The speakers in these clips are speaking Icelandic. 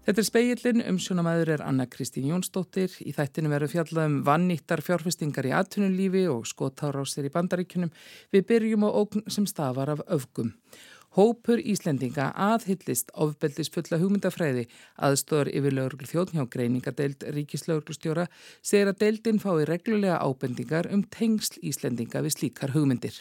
Þetta Spegillinn, umsjónarmaður Anna Kristín Jónsdóttir. Í þættinu verður fjallað vannýttar fjárfestingar í atvinnulífi og skotárásir í Bandaríkjunum. Við byrjum á ógn sem stafar af öfgum. Hópur Íslendinga aðhyllist ofbeldisfulla hugmyndafræði. Aðstoðar yfirlögregluþjónn hjá greiningadeild ríkislögreglustjóra segir að deildin fái reglulega ábendingar tengsl Íslendinga við slíkar hugmyndir.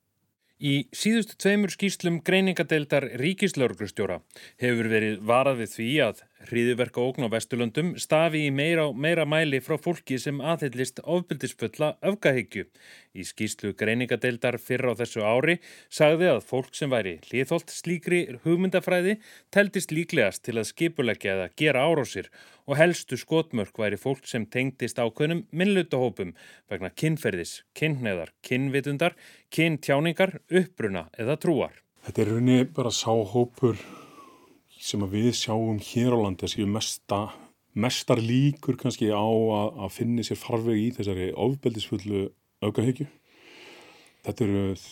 Í síðustu 2 skýrslum greiningadeildar ríkislögreglustjóra hefur verið varað við því að hryðjuverkaógn á Vesturlöndum stafi í meira mæli frá fólki sem aðhyllist ofbeldisfulla öfgahyggju. Í skýrslu greiningadeildar fyrr á þessu ári sagði að fólk sem væri hliðholt slíkri hugmyndafræði teldist líklegast til að skipuleggja eða gera árásir og helstu skotmörk væri fólk sem tengdist ákveðnum minnihlutahópum vegna kynferðis, kynhneigðar, kynvitundar, kyntjáningar, uppruna eða trúar. Þetta er rauninni bara sá hópur sem að við sjáum hér á landi að séu mestar líkur kannski á að finni sér farveg í þessari ofbeldisfullu öfgahyggju. Þetta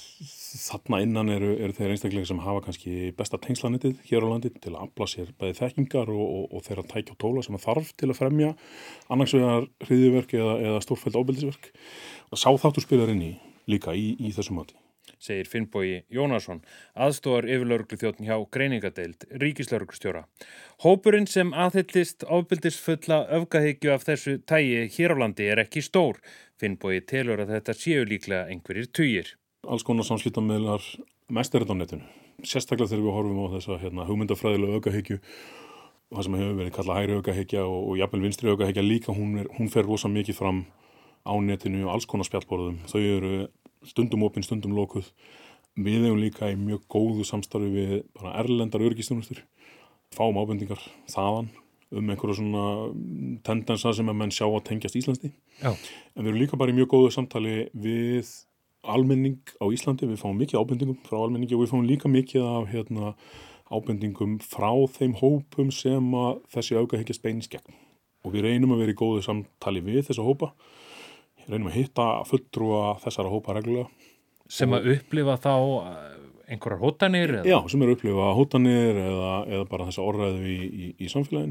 þarna innan eru þeir einstaklega sem hafa kannski besta tengslanetið hér á landi til að afla sér bæði þekkingar og þeirra tækja og tóla sem að þarf til að fremja annars vegar hryðjuverk eða stórfelld ofbeldisverk. Og sá þáttur spilar inn í líka í þessu mati. Segir Finnbogi Jónasson, aðstoðar yfirlögregluþjónn hjá greiningadeild ríkislögreglustjóra. Hópurinn sem aðhyllist ofbeldisfulla öfgahyggju af þessu tagi hér á landi er ekki stór. Finnbogi telur að þetta séu líklega einhverjir tugir. Alls konar samskiptamiðlar, mest er þetta á netinu. Sérstaklega þegar við horfum á þessa hugmyndafræðilegu öfgahyggju, það sem hefur verið kallað hægri öfgahyggja og jafnvel vinstri öfgahyggja líka, hún fer rosa mikið fram á netinu og alls konar spjallborðum. Þau eru stundum opin, stundum lokuð. Við eigum líka í mjög góðu samstarfi við bara erlendar öryggisþjónustur. Fáum ábendingar þaðan einhverja svona tendensa sem að menn sjá að tengjast Íslandi. Já. En við erum líka bara í mjög góðu samtali við almenning á Íslandi. Við fáum mikið ábendingum frá almenningi og við fáum líka mikið af ábendingum frá þeim hópum sem að þessi öfgahyggja beinist gegn. Og við reynum að vera í góðu samtali við þessa hópa. Reynum að hitta fulltrúa þessara hópa reglulega. Sem að upplifa þá einhverjar hótanir? Já, sem eru að upplifa hótanir eða bara þessa orðræðu í samfélaginu.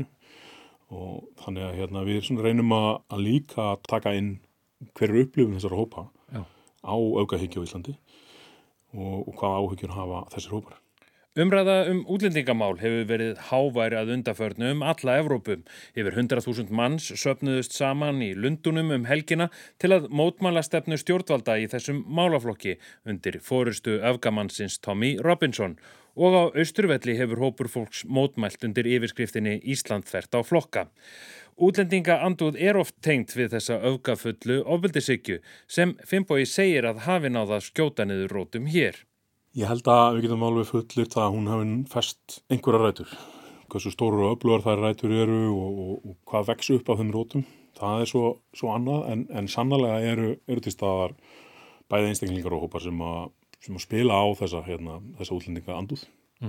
Og þannig að við reynum að líka taka inn hver upplifun þessara hópa á öfgahyggju á Íslandi og hvaða áhyggjur hafa þessir hópar. Umræða útlendingamál hefur verið hávær að undanförnu alla Evrópu. Yfir 100.000 manns söfnuðust saman í Lundúnum helgina til að mótmæla stefnu stjórnvalda í þessum málaflokki undir forystu öfgamannsins Tommy Robinson. Og á Austurvelli hefur hópur fólks mótmælt undir yfirskriftinni Ísland þvert á flokka. Útlendingaandúð er oft tengt við þessa öfgafullu ofbeldishyggju sem Finnbogi segir að hafi náð að skjóta niður rótum hér. Ég held að við getum alveg fullyrt að hún hafi fest einhverjar rætur. Hversu stórar og öflugar þær rætur eru og hvað vex upp af þeim rótum. Það er svo annað en sannarlega eru til staðar bæði einstaklingar og hópar sem að spila á þessa útlendingaandúð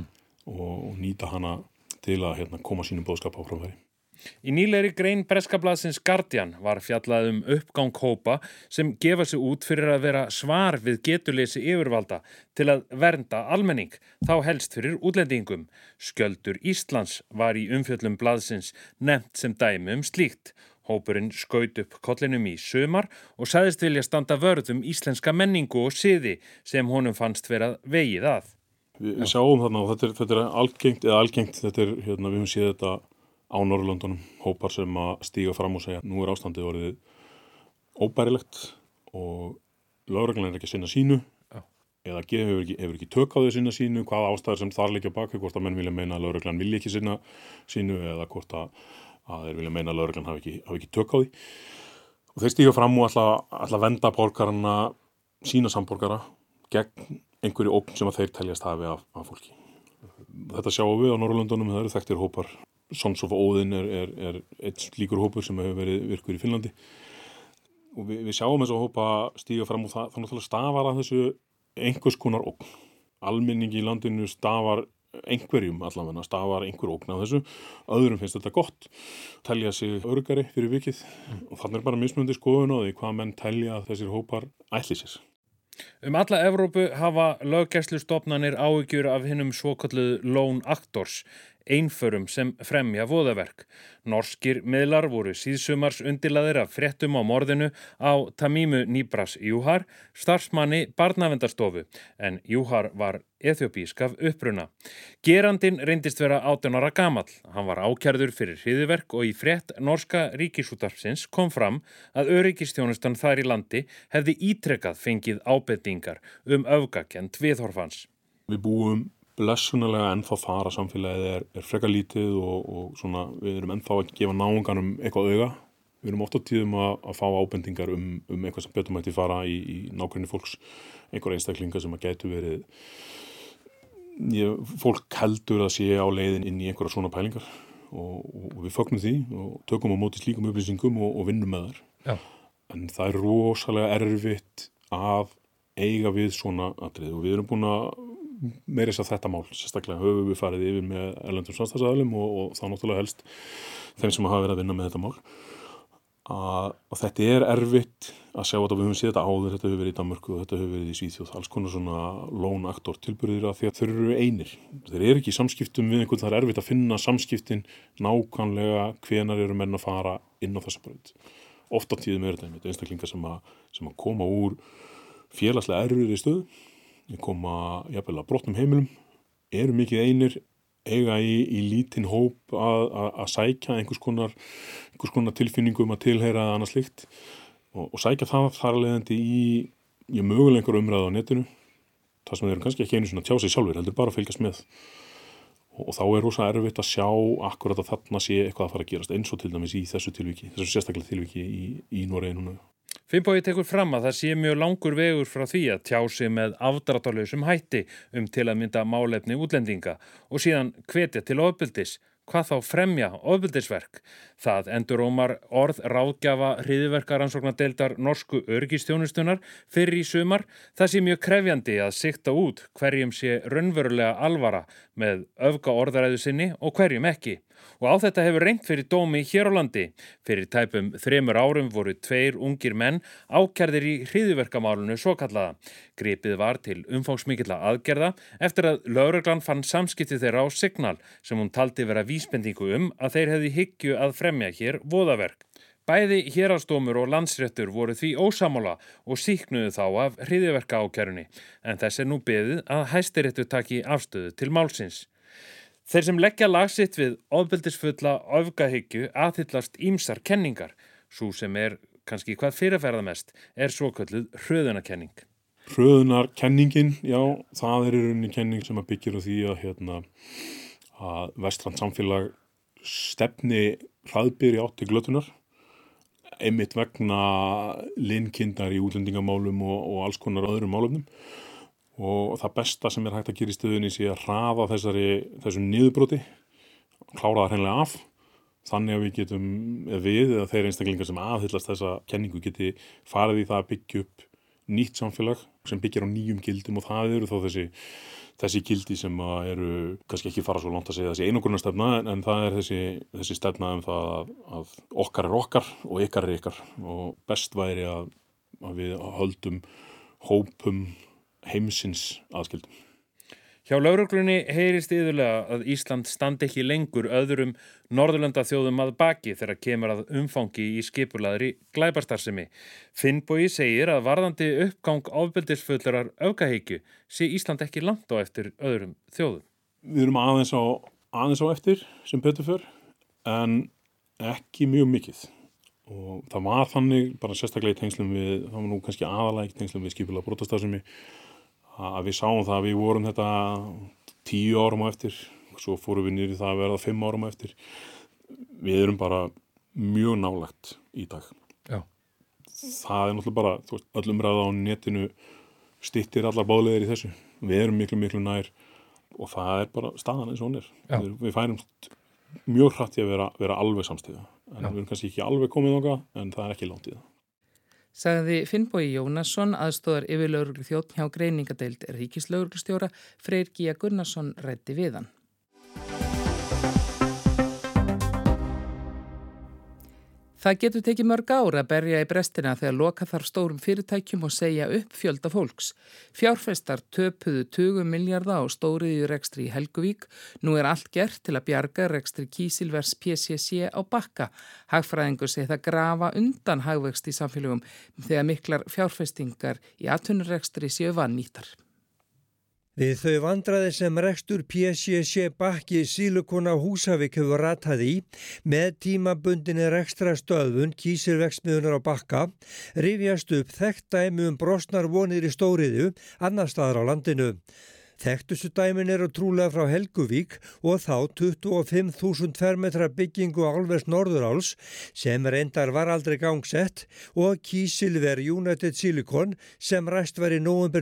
og nýta hana til að koma sínum boðskap á framfæri. Í nýlegri grein breska blaðsins Guardian var fjallað uppgang hópa sem gefa sig út fyrir að vera svar við getuleysi yfirvalda til að vernda almenning, þá helst fyrir útlendingum. Skjöldur Íslands var í umfjöllum blaðsins nefnt sem dæmi slíkt. Hópurinn skaut upp kollinum í sumar og sagðist vilja standa vörð íslenska menningu og siði sem honum fannst vera vegið að. Við sjáum þarna og þetta er algengt, við höfum séð þetta á Norðurlöndunum, hópar sem að stíga fram og segja nú er ástandið orðið óbærilegt og lögreglan er ekki að sinna sínu eða hefur ekki tök á því að sinna sínu, hvaða ástæður sem þar liggja bak, hvort að menn vilja meina að lögreglan vilja ekki sinna sínu eða hvort að þeir vilja meina að lögreglan hafi ekki tök á því. Og þeir stíga fram og ætla að venda borgarana, sína samborgara gegn einhverju ógn sem að þeir teljast hafi af fólki. Þetta sjáum við á Norðurlöndunum, það eru þekktir hópar. Sons of Odin er einn slíkur hópur sem hefur verið virkur í Finnlandi og við sjáum þess að hópa stíga fram og það náttúrulega stafar að þessu einhvers konar ógn. Almenningi í landinu stafar einhverjum allavega, stafar einhver ógn af þessu, öðrum finnst þetta gott, telja sig öruggari fyrir vikið og þannig bara mismunandi skoðun á því hvað menn telja að þessir hópar ætli sér. Alla Evrópu hafa löggæslustofnanir áhyggjur af hinum svokölluðu lone actors, einförum sem fremja voðaverk. Norskir miðlar voru síðsumars undirlaðir af fréttum á morðinu á Tamimu Nibras Juhar, starfsmanni barnaverndarstofu, en Juhar var eþjópísk af uppruna. Gerandinn reyndist vera 18 ára gamall. Hann var ákærður fyrir hryðjuverk og í frétt norska ríkisútvarpsins kom fram að öryggisþjónustan þar í landi hefði ítrekað fengið ábendingar öfgakennd viðhorf hans. Við búum blessunarlega ennþá þar að samfélagið er frekar lítið og svona, við erum ennþá að gefa náunganum eitthvað auga. Við erum oft á tíðum að fá ábendingar eitthvað sem betur mætti fara í nágrenni fólks, einhver einstaklinga sem að gætu verið, fólk heldur að sé á leiðin inn í einhverja svona pælingar og við fögnum því og tökum á móti slíkum upplýsingum og vinnum með þær. Já. En það er rosalega erfitt að eiga við svona atriði og við erum búin að meira þess að þetta mál, sérstaklega höfum við farið yfir með erlendum samstarfsaðilum og þá náttúrulega helst þeim sem hafa verið að vinna með þetta mál. Og þetta er erfitt að sjá þetta, við höfum séð þetta áður, þetta hefur verið í Danmörku og þetta hefur verið í Svíþjóð, alls konar svona lone actor tilburðir að því að þeir eru einir. Þeir eru ekki í samskiptum við einhvern, það er erfitt að finna samskiptin nákvæmlega hvenar eru menn að fara inn á þessa braut. Oft á tíðum er þetta einstaklingar sem að koma úr félagslega erfiðri stöðu, koma jafnvel að brotnum heimilum, eru mikið einir, eiga í lítinn hóp að sækja einhvers konar tilfinningum að tilheyra eða annað slíkt og sækja það þar leiðandi í mögulega einhver umræðu á netinu, það sem þeir eru kannski ekki einu svona tjá sig sjálfur, heldur bara að fylgjast með og þá er rosa erfitt að sjá akkurat að þarna sé eitthvað að fara að gerast eins og til dæmis í þessu sérstaklega tilviki í Noregi núna. Finnbogi tekur fram að það sé mjög langur vegur frá því að tjá sig með afdráttarlausum hætti til að mynda málefni útlendinga og síðan hvetja til ofbeldis, hvað þá fremja ofbeldisverk. Það endurómar orð ráðgjafa hryðjuverkarannsóknardeildar norsku öryggisþjónustunnar fyrir í sumar. Það sé mjög krefjandi að sigta út hverjum sé raunverulega alvara með öfgaorðræðu sinni og hverjum ekki. Og á þetta hefur reynt fyrir dómi hér á landi. Fyrir tæpum 3 árum voru 2 ungir menn ákærðir í hryðjuverkamálinu svokallaða. Gripið var til umfangsmikilla aðgerða eftir að lögreglan fann samskipti þeirra á Signal sem hún taldi vera vísbendingu að þeir hefði hyggju að fremja hér voðaverk. Bæði héraðsdómur og landsréttur voru því ósammála og sýknuðu þá af hryðjuverkaákærunni, en þess er nú beðið að Hæstiréttur taki afstöðu til málsins. Þeir sem leggja lag sitt við ofbeldisfulla öfgahyggju aðhyllast ýmsar kenningar. Sú sem er kannski hvað fyrirferðamest er svokölluð hröðunarkenning. Hröðunarkenningin, já, það er í rauninni kenning sem að byggir á því að vestrænt samfélag stefni hraðbyr í átt til glötunar, einmitt vegna linnkindar í útlendingamálum og alls konar öðrum málefnum. Og það besta sem er hægt að gera í stöðunni sé að hraða þessum niðurbróti, klára það hreinlega af, þannig að við getum eða þeir einstaklingar sem aðhyllast þessa kenningu geti farið í það að byggja upp nýtt samfélag sem byggir á nýjum gildum og það eru þá þessi gildi sem eru kannski ekki fara svo langt að segja þessi einangrunarstefna en það er þessi stefna það að okkar er okkar og ykkar er ykkar og best væri að við höldum hópum heimsins aðskildum. Hjá lögreglunni heyrist iðulega að Ísland standi ekki lengur öðrum Norðurlandaþjóðum að baki þegar kemur að umfangi í skipulagðri glæpastarfsemi. Finnbogi segir að varðandi uppgang ofbeldisfullrar öfgahyggju sé Ísland ekki langt á eftir öðrum þjóðum. Við erum aðeins á eftir sem betur fyrr en ekki mjög mikið. Og það var þannig bara sérstaklega í tengslum við, það var nú kannski aðalega í tengslum við skipulagða brotastarfsemi að við sáum það að við vorum þetta 10 árum á eftir, svo fórum við niður í það að verða 5 árum á eftir. Við erum bara mjög nálægt í dag. Já. Það er náttúrulega bara, öll umræða á netinu styttir allar báðleiðir í þessu. Við erum miklu nær og það er bara staðan eins og hún er. Við færumst mjög hratt í að vera alveg samstíða. En við erum kannski ekki alveg komið þangað, en það er ekki langt í það. Sagði Finnbogi Jónasson, aðstoðar yfirlögregluþjónn hjá greiningadeild ríkislögreglustjóra, Freyr Gíja Gunnarsson ræddi við hann. Það getur tekið mörg ár að berja í brestina þegar loka þarf stórum fyrirtækjum og segja upp fjölda fólks. Fjárfestar töpuðu 20 milljarða á stóriðju rekstri í Helguvík. Nú allt gert til að bjarga rekstri Kísilvers PCC á Bakka. Hagfræðingur segir það grafa undan hagvöxt í samfélögum þegar miklar fjárfestingar í atvinnurekstri séu vannýttar. Við þau vandræði sem rekstur PCC Bakki Silicon á Húsavík hefur ratað í með tímabundinni rekstrastöðvun kísilverksmiðjunnar á Bakka rifjast upp þekkt dæmi brostnar vonir í stóriðju annars staðar á landinu. Þekktustu dæmin eru trúlega frá Helguvík og þá 25.000 fermetra byggingu álvers Norðuráls sem reyndar var aldrei gangsett og Kísilver United Silicon sem ræst var í nóvember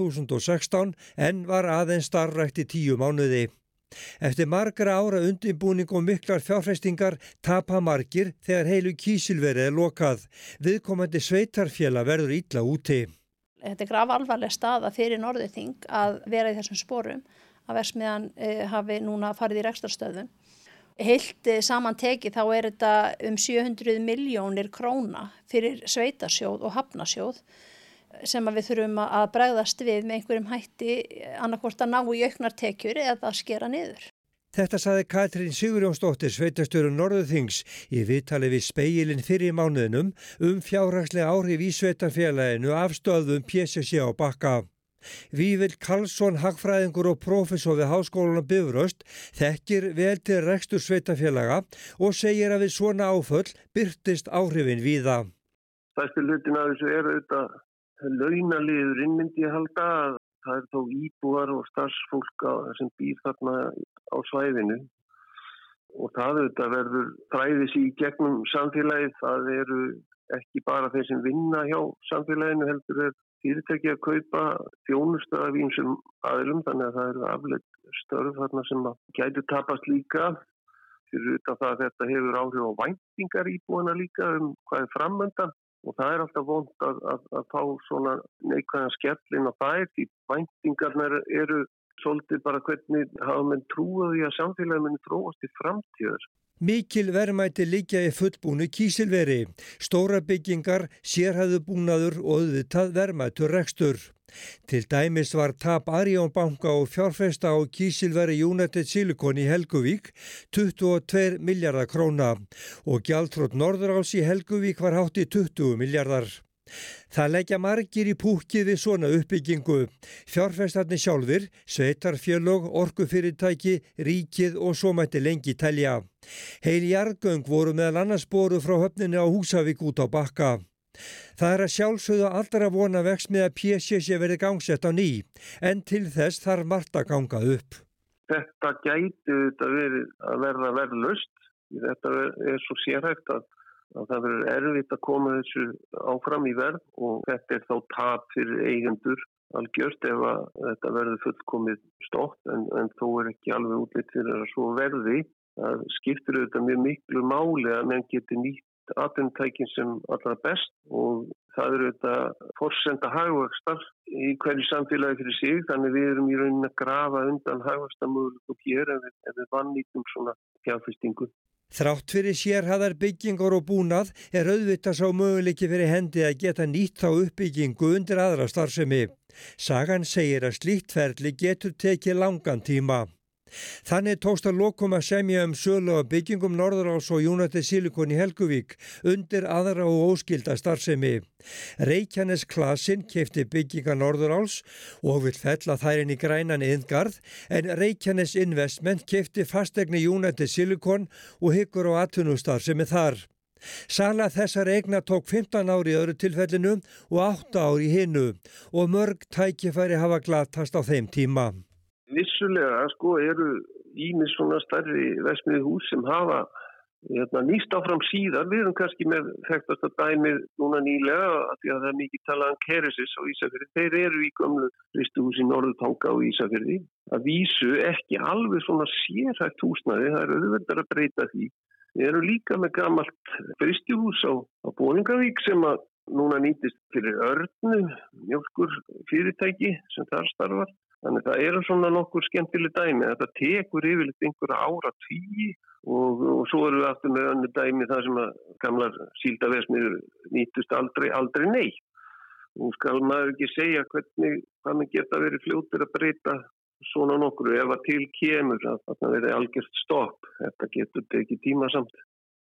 2016 en var aðeins starfrækt í 10 mánuði. Eftir margra ára undirbúning og miklar fjárfestingar tapa margir þegar heilu kísilverið lokað. Viðkomandi sveitarfélag verður illa úti. Þetta grafalvarleg staða fyrir Norðurþing að vera í þessum sporum að verksmiðjan hafi núna farið í rekstrarstöðvun. Heilt samantekið þá þetta 700 milljónir króna fyrir sveitarsjóð og hafnasjóð sem við þurfum að bregðast við með einhverjum hætti annarkvort að ná í auknar tekjur eða að skera niður. Þetta sagði Katrín Sigurjónsdóttir, sveitarstjóri Norðurþings, í viðtali við Spegilinn fyrir mánuðinum fjárhagsleg áhrif í sveitarfélaginu af stöðvum PCC á Bakka. Vífill Karlsson, hagfræðingur og prófessor við Háskólann á Bifröst, þekkir vel til rekstur sveitarfélaga og segir að við svona áföll birtist áhrifin víða. Stærsti hlutin af þessu auðvitað launaliðurinn myndi ég halda að það þó íbúar og starfsfólk sem býr þarna á svæðinu og það auðvitað verður þræðis í gegnum samfélagið. Það eru ekki bara þeir sem vinna hjá samfélaginu heldur fyrirtæki að kaupa þjónustu af ýmsum aðilum þannig að það eru afleidd störf þarna sem gætu tapast líka. Fyrir utan það að þetta hefur áhrif á væntingar íbúana líka hvað framundan. Og það alltaf vont að fá svona neikvæðan skell inn á þær því væntingarnar eru svolítið bara hvernig hafa menn trúið því að samfélagið muni þróast í framtíðar. Mikil verðmæti liggja í fullbúnu kísilveri, stóra byggingar, sérhæfður búnaður og auðvitað verðmætur rekstur. Til dæmis var tap Arion banka og fjárfesta á Kísilveri United Silicon í Helguvík 22 milljarðar króna og gjaldþrot Norðuráls í Helguvík var hátt í 20 milljarðar. Það leggja margir í púkkið við svona uppbyggingu. Fjárfestarnir sjálfir, sveitarfélög, orkufyrirtæki, ríkið og svo mætti lengi telja. Heil jarðgöng voru meðal annars boruð frá höfninni á Húsavík út á Bakka. Það að sjálfsögðu allra vona verksmiðja PCC verði gangsett á ný, en til þess þarf margt að ganga upp. Þetta gæti verið að verða verðlaust. Þetta svo sérhæft að það verður erfitt að koma þessu áfram í verð og þetta þá tap fyrir eigendur algjört ef að þetta verður fullkomið stótt en þó ekki alveg útlitt fyrir að svo verði. Það skiptir auðvitað mjög miklu máli að menn geti nýtt atvinnutækin sem allra best og það auðvitað forsenda hagvaxtar í hverju samfélagi fyrir sig þannig við erum í rauninni að grafa undan hagvaxtarmöguleikum hér ef við vannýtum svona fjárfestingu. Þrátt fyrir sérhæfðar byggingar og búnað auðvitað sá möguleiki fyrir hendi að geta nýtt þá uppbyggingu undir aðra starfsemi. Sagan segir að slíkt ferli getur tekið langan tíma. Þannig tókst að lokum að semja sölu á byggingum Norðuráls og United Silicon í Helguvík undir aðra og óskylda starfsemi. Reykjanes Klasin keypti byggingar Norðuráls og vill fella þær inn í grænan iðngarð en Reykjanes Investment keypti fasteigni United Silicon og hyggur á atvinnustarfsemi þar. Sala þessar eigna tók 15 ár í öðru tilfellinu og 8 ár í hinu og mörg tækifæri hafa glatast á þeim tíma. Vissulega eru ýmis svona stærri verksmiðjuhús sem hafa nýst áfram síðar. Við erum kannski með þekktasta dæmið núna nýlega af því að það er mikið talað Keresis á Ísafirði. Þeir eru í gömlu frystihúsi Norðurtanga á Ísafirði. Að vísu ekki alveg svona sérhæft húsnæði, það auðveldara að breyta því. Við erum líka með gamalt frystihús á Bolungarvík sem að núna nýtist fyrir Örnu, mjólkur fyrirtæki sem þar starfar. Þannig það eru svona nokkur skemmtileg dæmi. Þetta tekur yfirleitt einhverja áratugi og svo eru við aftur með önnur dæmi þar sem að gamlar síldarverksmiðjur nýtust aldrei neitt. Nú skal maður ekki segja hvað maður geta verið fljótur að breyta svona nokkru ef að til kemur að þarna verið algjört stopp. Þetta getur tekið tíma samt.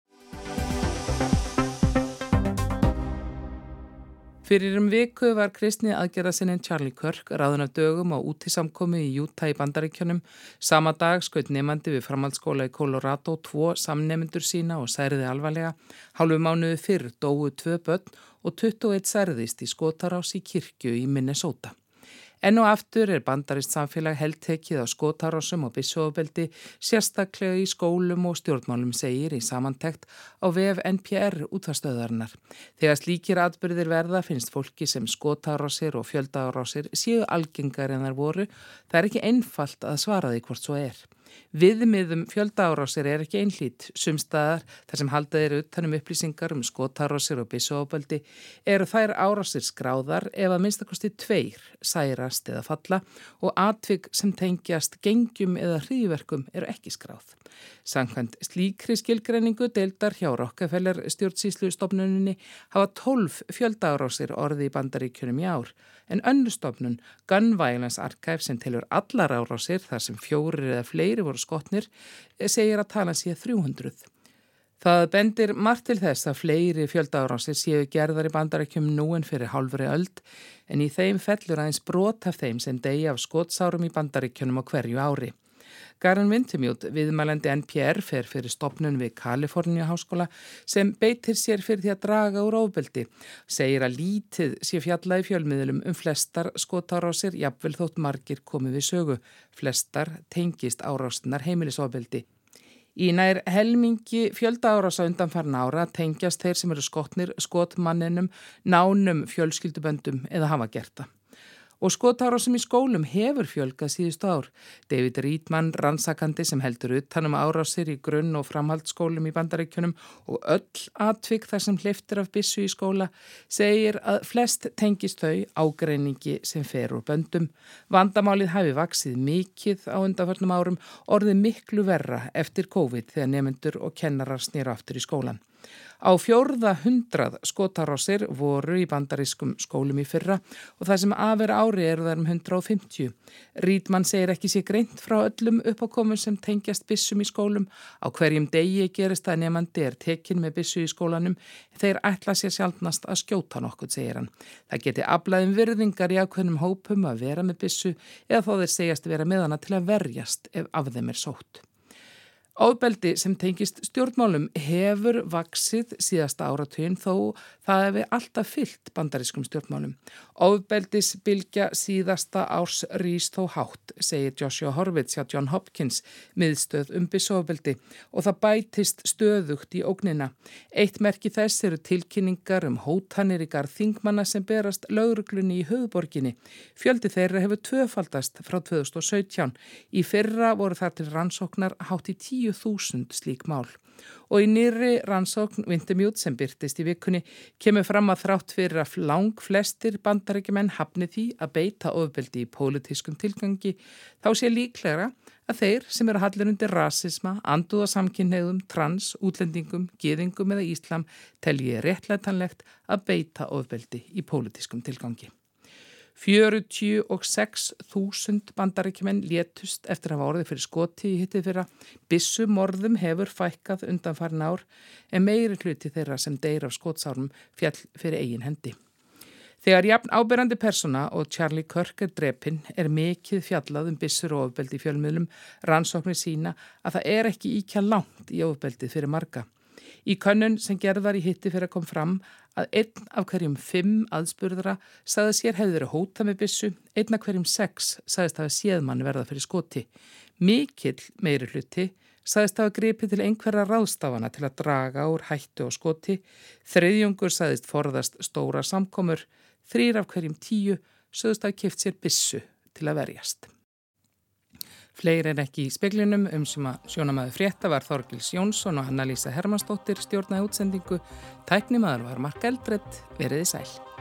Fyrir viku var kristni aðgerðarsinnin Charlie Kirk ráðinn af dögum á útisamkomu í Utah í Bandaríkjunum. Sama dag skaut nemandi við framhaldsskóla í Colorado 2 samnemendur sína og særði alvarlega. Hálfu mánuði fyrr dóu 2 börn og 21 særðist í skotárás í kirkju í Minnesota. Enn og aftur bandarískt samfélag heltekið á skotárásum og byssuofbeldi, sérstaklega í skólum og stjórnmálum, segir í samantekt á vef NPR útvarpsstöðvarinnar. Þegar slíkir atburðir verða finnst fólki sem skotárásir og fjöldaárásir séu algengar en þær voru. Það ekki einfalt að svara því hvort svo er. Viðmiðum fjöldaárásir ekki einhlít. Sumstaðar þar sem haldið utan upplýsingar skotárásir og byssuofbeldi eru þær árásir skráðar ef að minnstakosti 2 særast eða falla og atvik sem tengjast gengjum eða hryðjuverkum eru ekki skráð. Samkvæmt slíkri skilgreiningu deildar hjá Rockefeller stjórnsýslustofnuninni hafa 12 fjöldaárásir orðið í Bandaríkjunum í ár. En önnur stofnun, Gun Violence Archive, sem telur allar árásir þar sem 4 eða fleiri voru skotnir, segir að talan sé 300. Það bendir margt til þess að fleiri fjöldaárásir séu gerðar í Bandaríkjum nú en fyrir hálfri öld, en í þeim fellur aðeins brot af þeim sem deyja af skotsárum í Bandaríkjunum á hverju ári. Garen Wintemute, viðmælandi NPR, fer fyrir stofnun við Kaliforníu háskóla sem beitir sér fyrir því að draga úr ofbeldi. Segir að lítið sé fjallað í fjölmiðlum flestar skotárásir, jafnvel þótt margir komi við sögu. Flestar tengist árástunar heimilisofbeldi. Í nær helmingi fjöldaárása undanfarna ára tengjast þeir sem eru skotnir skotmanninum, nánum fjölskylduböndum eða hafa gert það. Og skotárásum í skólum hefur fjölgað síðustu ár. David Reitman, rannsakandi sem heldur utan árásir í grunn- og framhaldsskólum í Bandaríkjunum og öll atvik þar sem hleyptir af byssu í skóla, segir að flest tengist þau ágreiningi sem fer úr böndum. Vandamálið hafi vaxið mikið á undanförnum árum, orðið miklu verra eftir COVID þegar nemendur og kennarar snéru aftur í skólan. Á 400 skotárásir voru í bandarískum skólum í fyrra og það sem af ári eru þær 150. Reitman segir ekki sé greint frá öllum uppákomum sem tengjast byssum í skólum. Á hverjum degi gerist að nemandi tekinn með byssu í skólanum. Þeir ætla sér sjaldnast að skjóta nokkuð, segir hann. Það geti aflaðum virðingar í ákveðnum hópum að vera með byssu eða þó þeir segjast vera með hana til að verjast ef af þeim sótt. Ofbeldi sem tengist stjórnmálum hefur vaxið síðasta áratuginn þó það hefði alltaf fylgt bandarískum stjórnmálum. Ofbeldisbylgja síðasta árs rís þó hátt, segir Joshua Horvitz hjá John Hopkins, miðstöð byssuofbeldi, og það bætist stöðugt í ógnina. Eitt merki þess eru tilkynningar hótanir í garð þingmanna sem berast lögreglunni í höfuðborginni. Fjöldi þeirra hefur tvöfaldast frá 2017. Í fyrra voru þar til rannsóknar hátt í 10.000 slík mál. Og í nýrri rannsókn Wintemute sem birtist í vikunni kemur fram að þrátt fyrir að langflestir bandaríkjumenn hafni því að beita ofbeldi í pólitískum tilgangi, þá sé líklegra að þeir sem eru hallir undir rasisma, andúðasamkynhneigðum, trans, útlendingum, gyðingum eða íslam telji réttlætanlegt að beita ofbeldi í pólitískum tilgangi. 46.000 bandaríkjumenn létust eftir að hafa orðið fyrir skoti í hitið fyrra. Byssumorðum hefur fækkað undanfarin ár en meiri hluti þeirra sem deyr af skotsárum fjall fyrir eigin hendi. Þegar jafn áberandi persóna og Charlie Kirk drepinn mikið fjallað byssur og ofbeldi í fjölmiðlum. Rannsóknir sína að það ekki ýkja langt í ofbeldið fyrir marga. Í könnun sem gerð var í hitti fyrir að kom fram að 1 af hverjum 5 aðspurðra sagði sér hefði verið hótað með byssu, 1 af hverjum 6 sagðist hafa séð mann verða fyrir skoti. Mikill meiri hluti sagðist hafa gripið til einhverra ráðstafana til að draga úr hættu og skoti. 3 sagðist forðast stóra samkomur, 3 af hverjum 10 sögðust hafa keypt sér byssu til að verjast. Fleiri en ekki í speglinum sjónamaður frétta var Þorgils Jónsson og Hanna Lísa Hermannsdóttir stjórnaði útsendingu. Tæknimaður var Mark Eldred, veriði sæl.